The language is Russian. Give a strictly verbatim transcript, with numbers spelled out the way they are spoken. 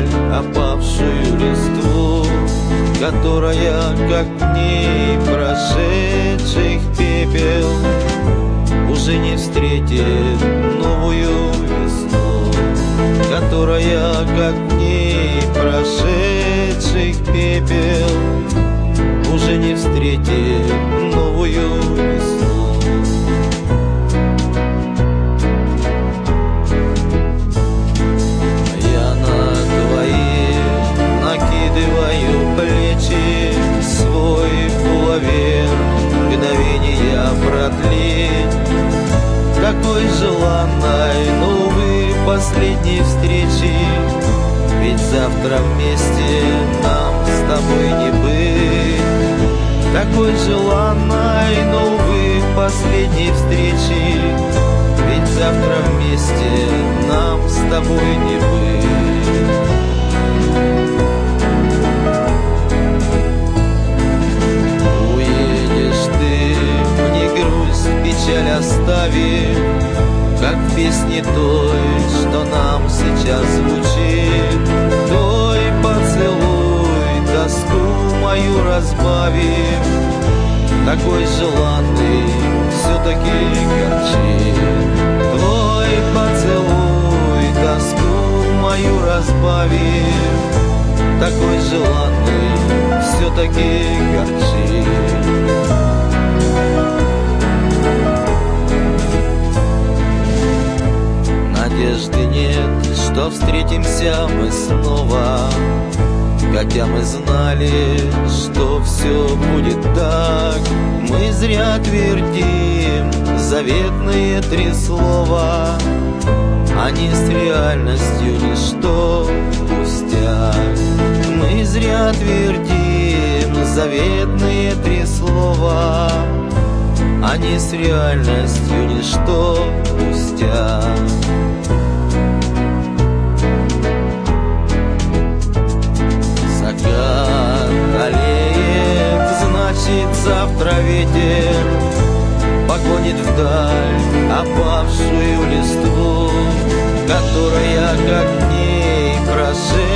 опавшую листву, которая, как дней прошедших пепел, уже не встретит новую весну, которая, как дней прошедших пепел, уже не встретит новую весну. Я на твои накидываю плечи свой пуловер, мгновения продлить такой желанной, но, увы, последней встречи. Ведь завтра вместе нам с тобой не быть. Такой желанной, но, увы, последней встречи. Ведь завтра вместе нам с тобой не быть. Уедешь ты, мне грусть, печаль оставив, как в песне той, что нам сейчас звучит. Твой поцелуй, тоску мою разбавив, такой желанный все-таки горчит. Твой поцелуй, тоску мою разбавив, такой желанный все-таки горчит. Надежды нет, что встретимся мы снова, хотя мы знали, что все будет так. Мы зря твердим заветные три слова, они с реальностью ничто, пустяк. Мы зря твердим заветные три слова, они с реальностью ничто, пустяк. Закат аллеек, значит, завтра ветер погонит вдаль опавшую листву, которая, как дней прошедших